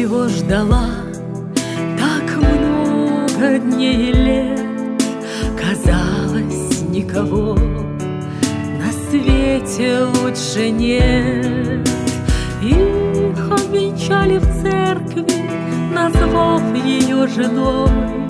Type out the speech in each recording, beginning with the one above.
его ждала так много дней и лет. Казалось, никого на свете лучше нет. Их обвенчали в церкви, назвав ее женой.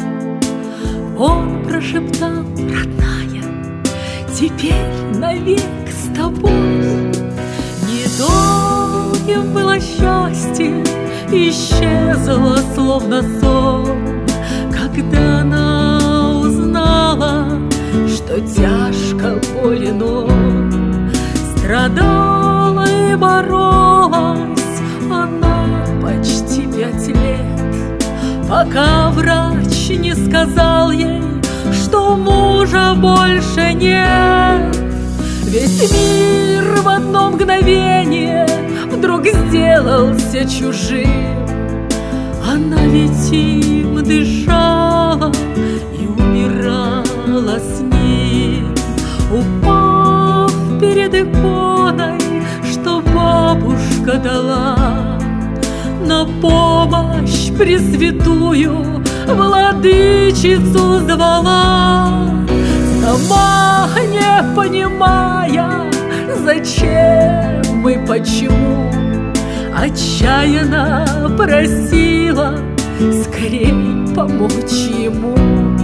Он прошептал: родная, теперь навек с тобой. Недолгим было счастье, исчезло словно сон, когда она узнала, что тяжко болен он. Страдала и боролась она почти 5 лет, пока врач не сказал ей, что мужа больше нет. Весь мир в одно мгновение вдруг сделался чужим. Она ведь им дышала и умирала с ним, упав перед иконой, что бабушка дала. На помощь Пресвятую Владычицу звала, сама не понимая, зачем и почему, отчаянно просила скорей помочь ему.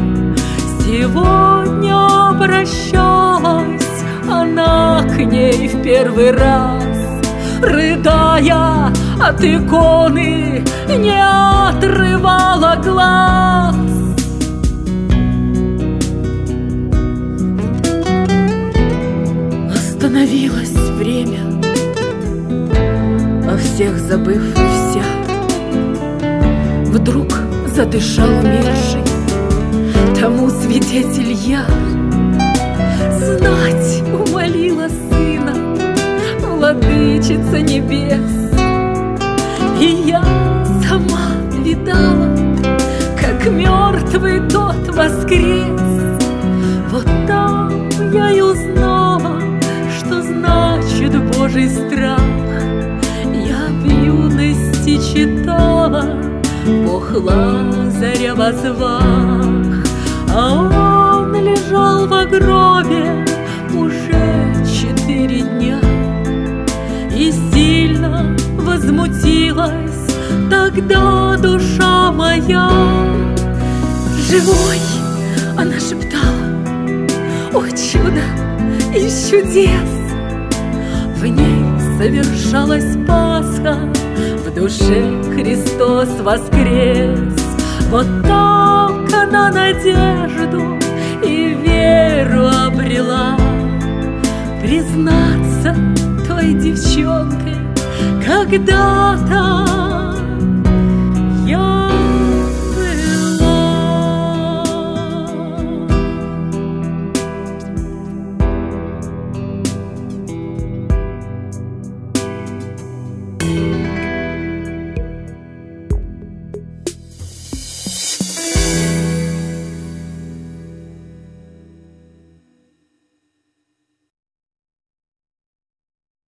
Сегодня обращалась она к ней в первый раз, рыдая от иконы, не отрывала глаз. Остановилось время, о всех забыв и вся. Вдруг задышал умерший, тому свидетель я. Знать умолила сына Владычица небес, и я сама видала, как мертвый тот воскрес. Вот там я и узнала, что значит Божий страх. Я в юности читала, Бог Лазаря возвах, а он лежал в гробе уже 4 дня. И сильно возмутилась тогда душа моя. Живой, она шептала, о чудо из чудес. В ней совершалась Пасха, в душе Христос воскрес. Вот так она надежду и веру обрела. Признаться той девчонкой когда-то я была.